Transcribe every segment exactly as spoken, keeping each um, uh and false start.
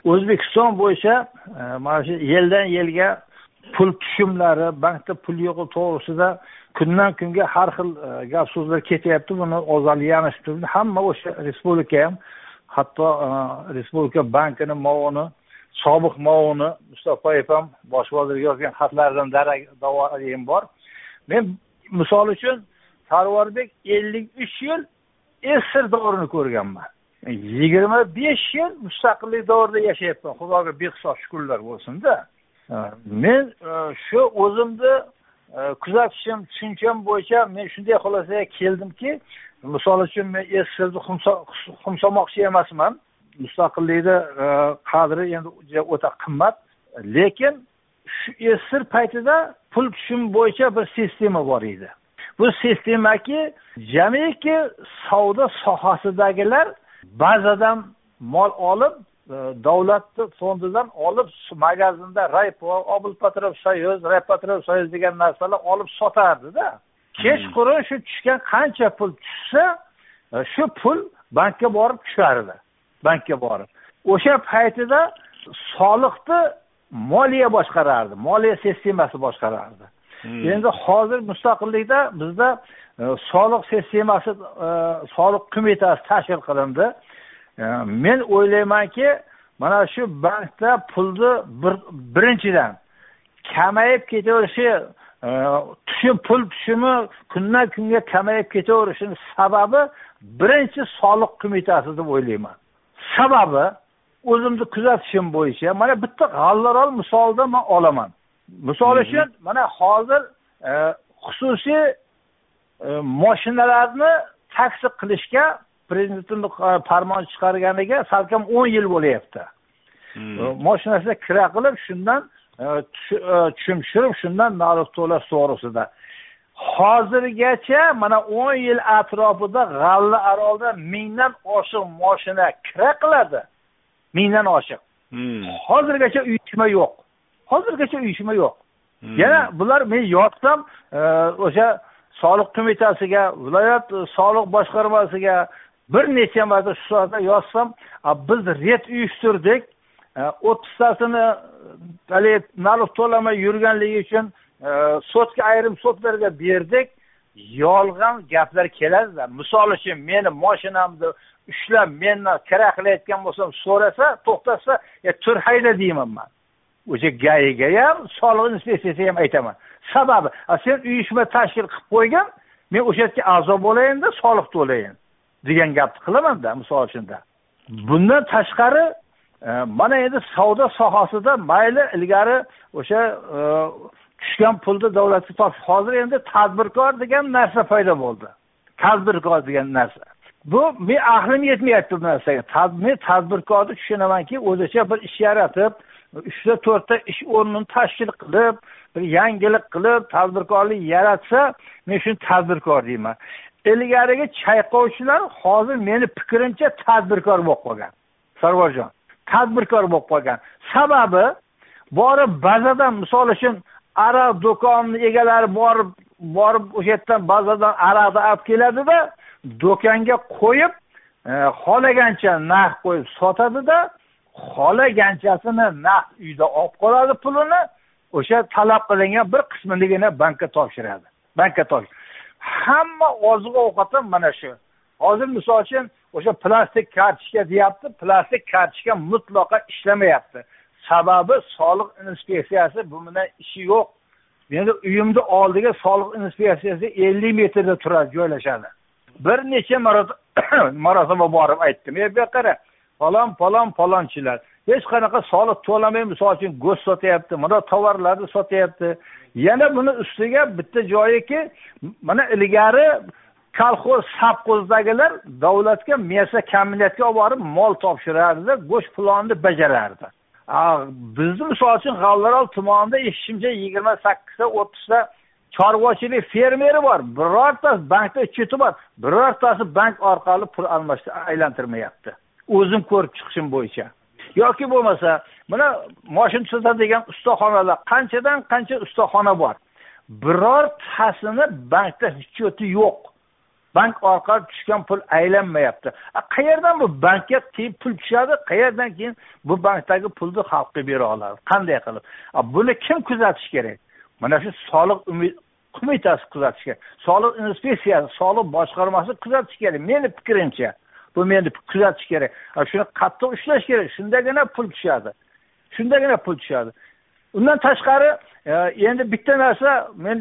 O'zbekiston bo'yicha mana shu yildan yilga pul tushumlari, bankda pul yo'qi to'g'risida kundan kunga har xil gap so'zlar ketyapti. Buni ozalyanishdi. Hamma o'sha respublika ham, hatto respublika bankining muavini, sobiq muavini Mustafoyev ham bosh vazirga yozgan xatlardan davoyim bor. Men misol uchun Sarvarbek ellik uch yil esir davrini ko'rganman. yigirma besh yil mustaqillik davrida yashayapman. Xudoga behisob shukrlar bo'lsin-da. Men shu o'zimni kuzatishim, tushuncham bo'yicha men shunday xulosaga keldimki, misol uchun men esirni xumsamoqchi emasman. Mustaqillikda qadri endi o'ta qimmat, lekin shu esir paytida pul tushum bo'yicha bir sistema bor edi. Bu sistemaki jamiki savdo sohasidagilar bazadan mol olib, davlat fondidan olib, magazinda Raypo, Obilpatrov Soyuz, Raypatrov Soyuz degan narsalar olib sotardi-da. Kechqurun shu tushgan qancha pul tushsa, shu pul bankka borib tushardi. Bankka borib. O'sha paytida soliqni moliya boshqarardi, moliya sistemasi boshqarardi. Endi hozir mustaqillikda bizda soliq sistemasi, soliq qo'mitasi tashkil qilindi. Men o'ylaymanki, mana shu bankda pulni birinchidan kamayib ketaverishi, tushum pul tushumi kundan kunga kamayib ketaverishining sababi birinchi soliq qo'mitasi deb o'ylayman. Sababi o'zimni kuzatishim bo'yicha mana bitta g'allarol misolda men olaman. Misol uchun mana hozir xususiy mashinalarni taksi qilishga prezidentning farmon chiqarganiga salkam o'n yil bo'lyapti. Mashinasiga kira qilib, shundan tushum tushirib, shundan narx to'lash to'g'risida. Hozirgacha mana o'n yil atrofida G'alla Arolda mingdan oshiq mashina kira qiladi. Mingdan oshiq. Hozirgacha uyushma yo'q. Hozirgacha uyushma yo'q. Yana bular men yotsam, o'sha soliq qo'mitasiga, viloyat soliq boshqarmasiga bir necha marta shu soatda yozsam, biz ret uyushtirdik, o'ttiztasini talab narx to'lamay yurganligi uchun sotga ayrim sotlarga berdik. Yolg'on gaplar keladi. Misol uchun meni mashinamni ushlab mendan kira qilayotgan bo'lsam, so'rasa, to'xtasa, "Ya tur hayda" deyman men. O'sha gayiga ham, soliq inspeksiyasiga ham aytaman. Sababi, sen uyushma tashkil qilib qo'ygan, men o'sha yerga a'zo bo'layin-da, soliq to'layin degan gapni qilaman-da, misol uchunda. Bundan tashqari, mana endi savdo sohasida mayli ilgari o'sha tushgan pulni davlatga topish, hozir endi tadbirkor degan narsa paydo bo'ldi. Tadbirkor degan narsa. Bu men aqlim yetmayapti bu narsaga. Men tadbirkorni tushunamanki, o'zicha bir ish yaratib, uchta to'rtta ish o'rnini tashkil qilib, bir yangilik qilib, tadbirkorlik yaratsa, men shuni tadbirkor deyman. Ilgarigi chayqovchilar hozir meni fikrimcha tadbirkor bo'lib qolgan. Sarvarjon, tadbirkor bo'lib qolgan. Sababi borib bazadan, misol uchun aroq do'koni egalari borib, borib o'sha yerdan bazadan aroqni olib keladi-da, do'konga qo'yib, xolagancha narx qo'yib sotadi-da, xolaganchasini naqd uyda olib qoladi pulini, o'sha talab qilingan bir qismini bankka topshiradi. Bankka topshiradi. Hamma oziq ovqati mana shu. Hozir misol uchun o'sha plastik kartochka deyapti, plastik kartochka mutlaqo ishlamayapti. Sababi soliq inspeksiyasi bu bilan ishi yo'q. Endi uyimni oldiga soliq inspeksiyasi ellik metrda turadi, joylashadi. Bir necha marotaba borib aytdim. "Ey, bu qara, falon falon falonchilar hech qanaqa soliq to'lamay, misol uchun go'sht sotyapti, mana tovarlarni sotyapti." Yana buni ustiga bitta joyiki, mana ilgari kolxoz, savxozdagilar davlatga mesa kommuniyatga olib borib mol topshirardi, go'sht planini bajarardi. Bizni misol uchun G'allarol tumanida eshitishimcha yigirma sakkizta o'ttizta chorvachilik fermeri bor. Birortasi bankda ucheti bor. Birortasi bank orqali pul almashtirib aylantirmayapti. O'zim ko'rib chiqishim bo'yicha. Yoki bo'lmasa, mana mashina sotadigan ustaxonalar qanchadan qancha ustaxona bor. Birortasini bankda ucheti yo'q. bank orqali tushgan pul aylanmayapti. Qayerdan bu bankka keyin pul tushadi? Qayerdan keyin bu bankdagi pulni xalqqa bera oladi? Qanday qilib? Buni kim kuzatish kerak? Mana shu soliq qo'mitasi kuzatish kerak. Soliq inspeksiyasi, soliq boshqarmasi kuzatish kerak. Meni fikrimcha, bu meni kuzatish kerak. Shuni qattiq ushlash kerak. Shundagina pul tushadi. Shundagina pul tushadi. Undan tashqari endi bitta narsa, men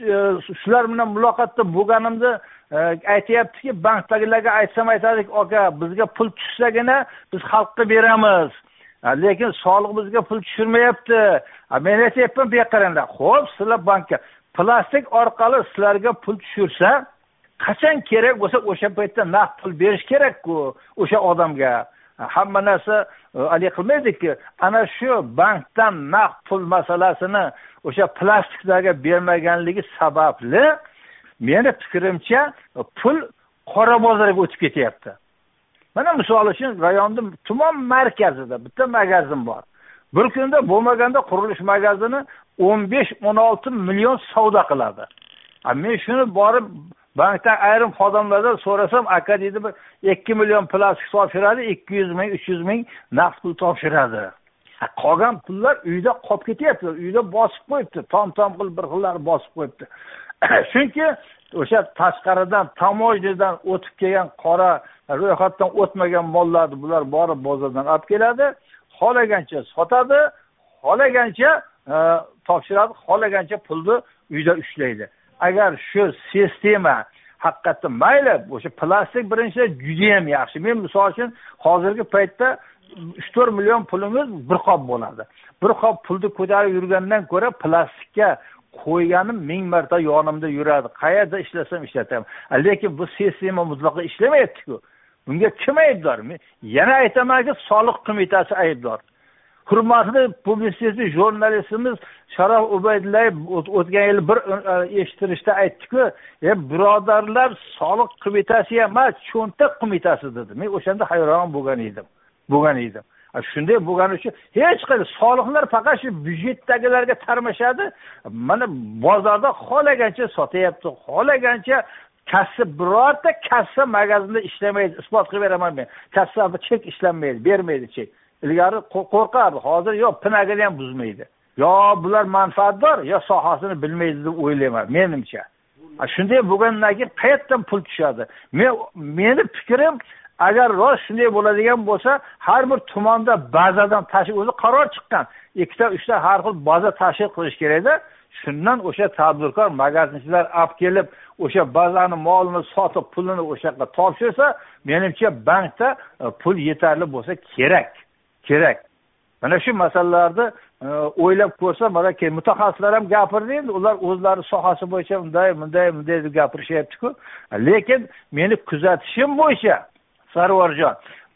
shular bilan muloqotda bo'lganimda aytayaptiki, bankdagilarga aytsam aytadik, aka, bizga pul tushsagina biz xalqqa beramiz. Lekin soliq bizga pul tushirmayapti. Men aytayapman, bu yoqqa qaranglar. Xo'p, sizlar bankka plastik orqali sizlarga pul tushirsa, qachon kerak bo'lsa o'sha paytda naqd pul berish kerak-ku o'sha odamga. Hamma narsa ali qilmaydi-ki, ana shu bankdan naqd pul masalasini o'sha plastiklarga bermaganligi sababli meni fikrimcha pul qora bozorga o'tib ketyapti. Mana misol uchun rayonda tuman markazida bitta magazin bor. Bir kunda bo'lmaganda qurilish magazini o'n besh o'n olti million savdo qiladi. Men shuni borib bankdan ayrim xodimlardan so'rasam, aka deydi, ikki million plastik topshiradi, ikki yuz ming, uch yuz ming naqd pul topshiradi. Qolgan pullar uyda qolib ketyapti, uyda bosib qo'yibdi, tom-tom qilib bir xillar bosib qo'yibdi. Chunki o'sha tashqaridan, tamoyildan o'tib kelgan qora ro'yxatdan o'tmagan mollarni bular borib bozordan olib keladi, xolagancha sotadi, xolagancha topshiradi, xolagancha pulni uyda ushlaydi. Agar shu sistema haqiqatdan mayli, o'sha plastik birinchi juda ham yaxshi. Men misol uchun hozirgi paytda uch to'rt million pulimiz bir qop bo'ladi. Bir qop pulni ko'tarib yurgandan ko'ra plastikka qo'yganim ming marta yonimda yuradi. Qayerda ishlasam ishlataman. Lekin bu sistema mutlaqo ishlamayapti-ku. Bunga kim aybdor? Men yana aytamanki, soliq qo'mitasi aybdor. Hurmatli publisist jurnalistimiz Sharof Ubaydullayev o'tgan yil bir eshittirishda aytdi-ku, "Ey birodarlar, soliq qo'mitasi emas, cho'ntak qo'mitasi" dedi. Men o'shanda hayron bo'lgan edim. Bo'lgan edim. Shunday bo'lgani uchun hech qanday soliqlar faqat shu byudjetdagilarga tarmashadi. Mana bozorda xolagancha sotyapti, xolagancha kassa, birorta kassa magazinda ishlamaydi. Isbot qilib beraman men. Kassada chek ishlanmaydi, bermaydi chek. Ilgari qo'rqardi, hozir yo'q, pinagini ham buzmaydi. Yo bular manfaatdor, yo sohasini bilmaydi deb o'ylayman, menimcha. Shunday bo'lgandan keyin qayerdan pul tushadi? Men meni fikrim, agar rost shunday bo'ladigan bo'lsa, har bir tumanda bazadan tashib o'zi qaror chiqqan. Ikkita, uchta har xil baza tashkil qilish kerak-da. Shundan o'sha tadbirkor magazinchilar olib kelib, o'sha bazani molini sotib, pulini o'sha yoqqa topshirsa, menimcha bankda pul yetarli bo'lsa kerak. kerak. Mana shu masalalarni o'ylab ko'rsa, mana ke mutaxassislar ham gapirdi, ular o'zlari sohasi bo'yicha bunday, bunday, bunday deb gapirishyapti-ku. Lekin meni kuzatishim bo'yicha Sarvarjon,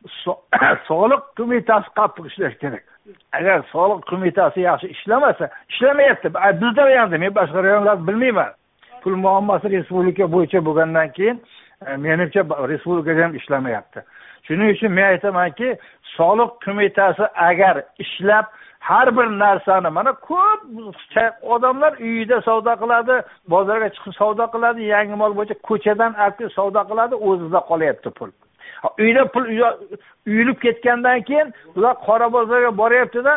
soliq qo'mitasi qattiq ishlash kerak. Agar soliq qo'mitasi yaxshi ishlamasa, ishlamayapti. Bizda ham, men boshqa rayonlarni bilmayman. Pul muammosi respublika bo'yicha bo'lgandan keyin menimcha respublikada ham ishlamayapti. Shuning uchun men aytamanki, soliq qo'mitasi agar ishlab har bir narsani, mana ko'p odamlar uyida savdo qiladi, bozorga chiqib savdo qiladi, yangi mol bo'yicha ko'chadan olib savdo qiladi, o'zida qolyapti pul. Uyda pul uyilib ketgandan keyin ular qora bozorga boryapti-da,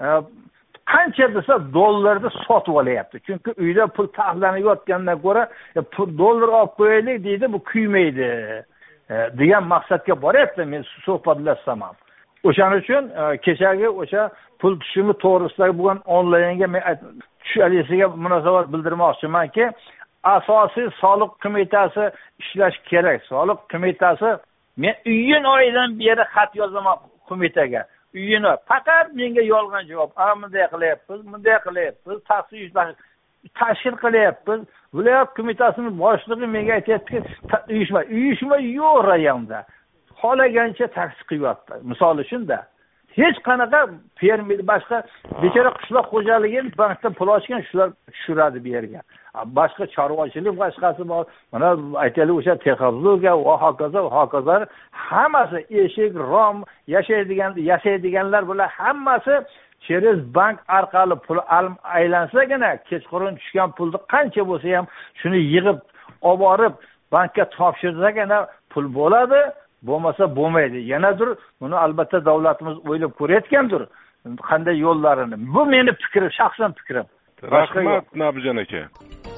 qancha desa dollarni sotib olyapti. Chunki uyda pul taxlanib yotgandan ko'ra dollar olib qo'yaylik deydi, bu kuymaydi degan maqsadga boryapti. Men suhbatlashsam ham. O'shaning uchun kechagi o'sha pul tushumi to'g'risidagi bo'lgan onlaynga men tushalishiga munosabat bildirmoqchimanki, asosiy soliq qo'mitasi ishlash kerak. Soliq qo'mitasi, men iyun oyidan beri xat yozaman qo'mitaga. Iyun oyi faqat menga yolg'on javob. "A, bunday qilyapmiz, bunday qilyapmiz, tashkil tashkil qilyapmiz." Viloyat qo'mitasining boshlig'i menga aytayapti, uyushma, uyushma yo'q rayonda. Xolagancha taksi qilyapti. Misol uchun-da. Hech qanaqa fermer, boshqa bechora qishloq xo'jaligini bankdan pul ochgan shular tushiradi bu yerga. Boshqa chorvachilik boshqasi bor. Mana aytaylik o'sha texnologiya va hokazo va hokazo hammasi eshik, rom, yashaydigan, yashaydiganlar bilan hammasi cheres bank orqali pul aylansagina, kechqurun tushgan pulni qancha bo'lsa ham shuni yig'ib olib borib bankka topshirsagina pul bo'ladi, bo'lmasa bo'lmaydi. Yanadir buni albatta davlatimiz o'ylab ko'rayotgandir. Qanday yo'llarini. Bu meni fikrim, shaxsan fikrim. Rahmat Nabijon aka.